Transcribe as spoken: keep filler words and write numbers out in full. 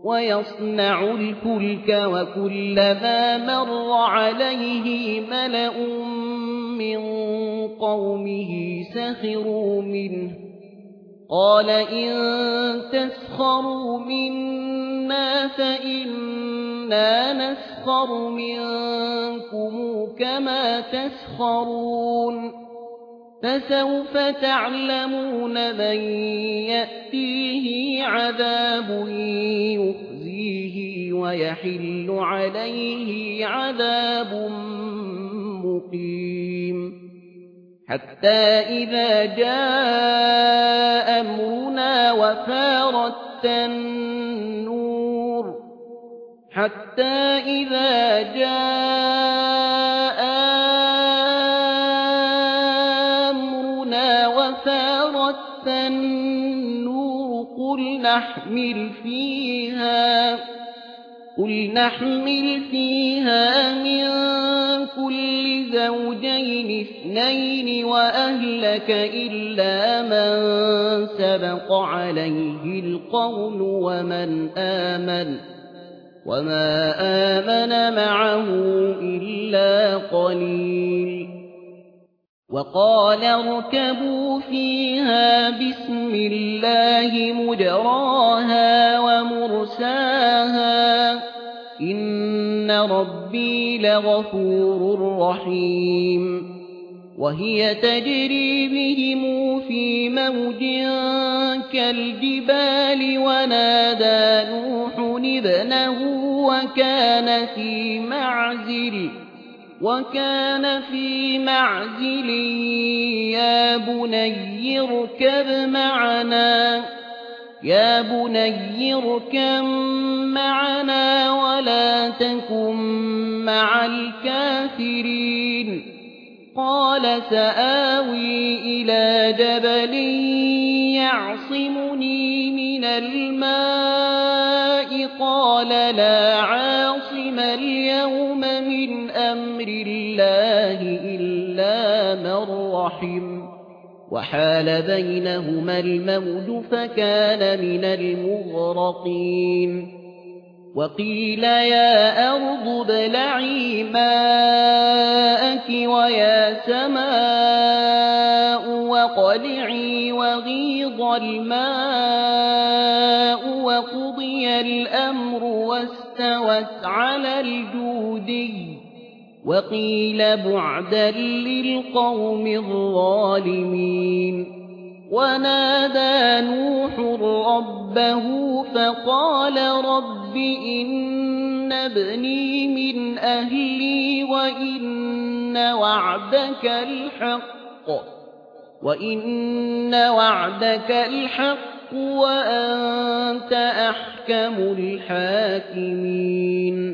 ويصنع الفلك وكلما مر عليه ملأ من قومه سخروا منه قال إن تسخروا منا فإنا نسخر منكم كما تسخرون فسوف تعلمون من يأتيه عذاب يخزيه ويحل عليه عذاب مقيم حتى إذا جاء أمرنا وفارت النور حتى إذا جاء أمرنا وفارت النور قل نحمل فيها قل نحمل فيها من كل زوجين اثنين وأهلك إلا من سبق عليه القول ومن آمن وما آمن معه إلا قليل وقال اركبوا فيها بسم الله مجراها ومرساها إن ربي لغفور رحيم وهي تجري بهم في موج كالجبال ونادى نوح ابنه وكان في معزل وكان في معزل يا بني اركب معنا يا بني اركب معنا ولا تكن مع الكافرين قال سآوي إلى جبل يعصمني من الماء قال لا عاصم اليوم من أمر الله إلا من رحم وحال بينهما الموج فكان من المغرقين وقيل يا أرض ابلعي ماءك ويا سماء وقلعي وغيض الماء وقضي الأمر واستوت على الجودي وقيل بعدا للقوم الظالمين ونادى نوح ربه فقال رب إن ابني من أهلي وإن وعدك الحق وإن وعدك الحق وأنت أحكم الحاكمين